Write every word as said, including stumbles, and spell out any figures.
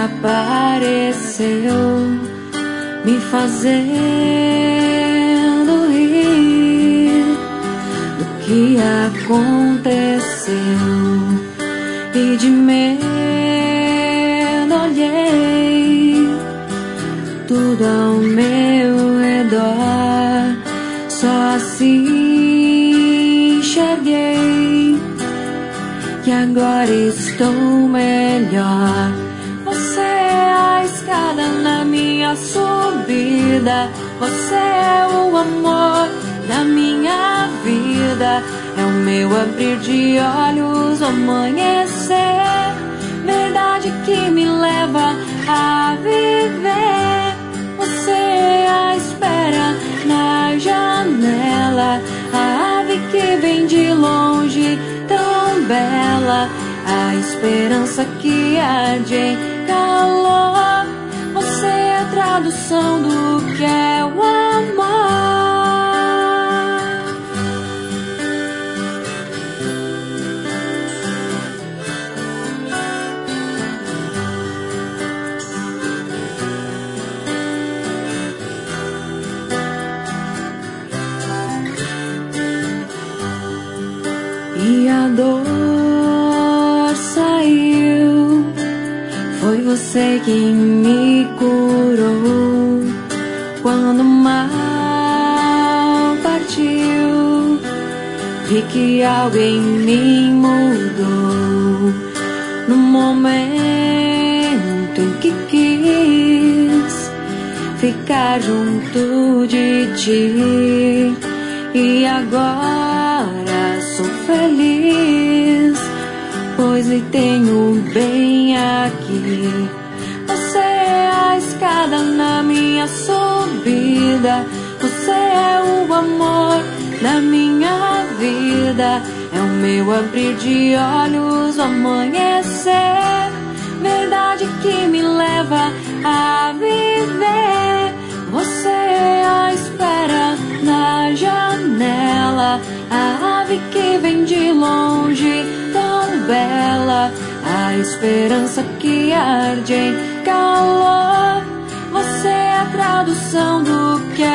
apareceu, me fazendo rir do que aconteceu, e de medo olhei tudo ao meu redor, só assim enxerguei que agora estou melhor. Você é a escada na minha subida, você é o amor da minha vida, é o meu abrir de olhos, o amanhecer, verdade que me leva a viver. Você é a espera na janela, a ave que vem de longe, tão bela, a esperança que arde em calor. Você é a tradução do que é o amor. E a dor saiu, foi você quem me curou. Quando o mal partiu, vi que algo em mim mudou. No momento em que quis ficar junto de ti, e agora sou feliz, pois lhe tenho bem aqui. Você é a escada na minha subida, você é o amor da minha vida, é o meu abrir de olhos, o amanhecer, verdade que me leva a viver. Você é a espera na janela, a ave que vem de longe, tão bela, a esperança que arde em calor. Você é a tradução do que